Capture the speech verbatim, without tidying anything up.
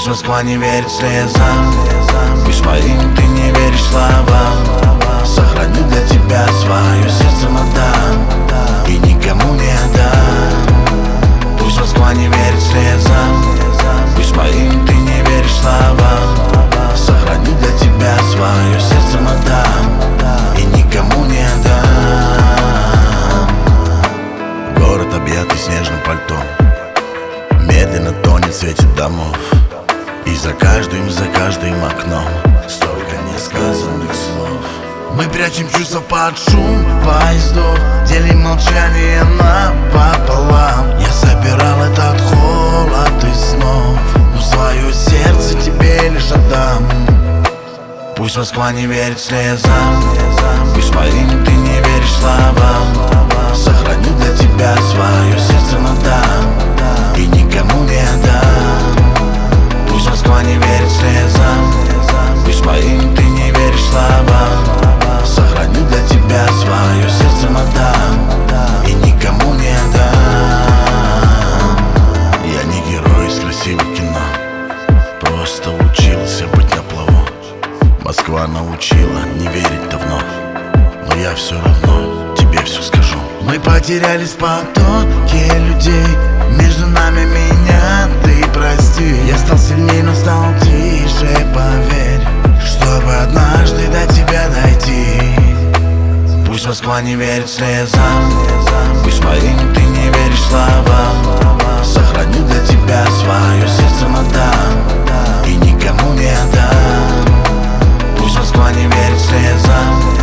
Пусть Москва не верит слезам, пусть моим ты не веришь словам. Сохраню для тебя свое сердце, мадам, и никому не отдам. Пусть Москва не верит слезам, пусть моим ты не веришь словам. Сохраню для тебя свое сердце, мадам, и никому не отдам. Город, объятый снежным пальтом, медленно тонет в свете домов. И за каждым, за каждым окном столько несказанных слов. Мы прячем чувства под шум поездов, делим молчание напополам. Я собирал этот холод из снов, но свое сердце тебе лишь отдам. Пусть Москва не верит слезам, пусть моим ты не веришь словам. Сохраню для тебя свое сердце, мадам, и никому не отдам. Пусть Москва не верит слезам, пусть моим ты не веришь словам. Сохраню для тебя свое сердце, мадам, и никому не отдам. Я не герой из красивого кино, просто учился быть на плаву. Москва научила не верить давно, но я все равно тебе все скажу. Мы потерялись в потоке людей, между нами меня ты прости. Я стал сильнее, но стал тише, поверь, чтобы однажды до тебя дойти. Пусть Москва не верит слезам, пусть моим ты не веришь словам. Сохраню для тебя свое сердце, мадам, и никому не отдам. Пусть Москва не верит слезам,